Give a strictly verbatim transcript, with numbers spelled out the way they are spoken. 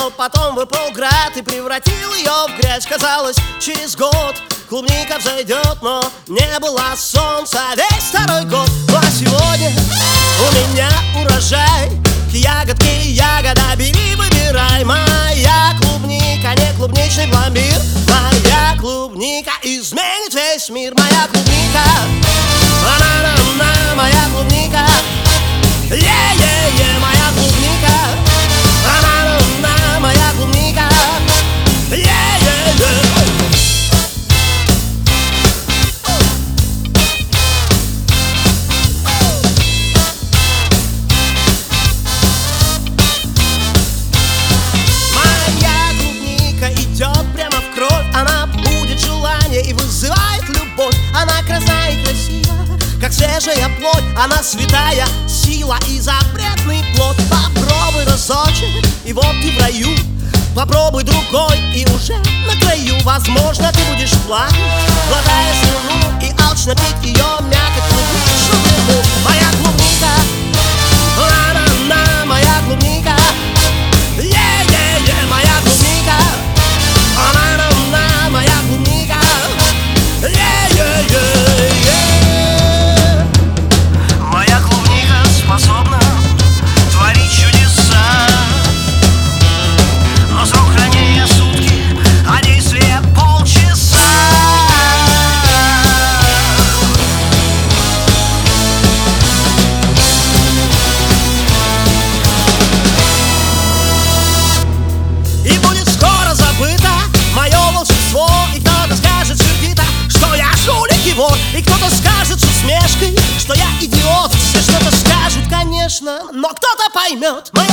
но потом выпал град и превратил ее в грязь. Казалось, через год клубника взойдет, но не было солнца весь второй год. Ну а сегодня у меня урожай, ягодки, ягода, бери, выбирай. Моя клубника, не клубничный пломбир. Моя клубника изменит весь мир. Моя клубника, на-на-на-на, моя клубника, е-е-е, моя клубника, на-на-на-на, моя клубника, е-е-е. Она будет желание и вызывает любовь. Она красна и красива, как свежая плоть. Она святая сила и запретный плод. Попробуй разочек, и вот ты в раю. Попробуй другой, и уже на краю. Возможно, ты будешь плакать, глотая слюну, и алчно пить ее мякоть клубничную дыму. Моя клубника, на-на-на, моя клубника, е-е-е, моя клубника, на-на-на, моя клубника, е-е-е-е. Моя клубника способна творить чудеса, но срок хранения сутки, а действие полчаса. И будет скоро забыто мое волшебство, и кто-то скажет сердито, что я жулик и вор. И кто-то скажет с усмешкой, что я идиот. Все что-то скажут, конечно, но кто-то поймет.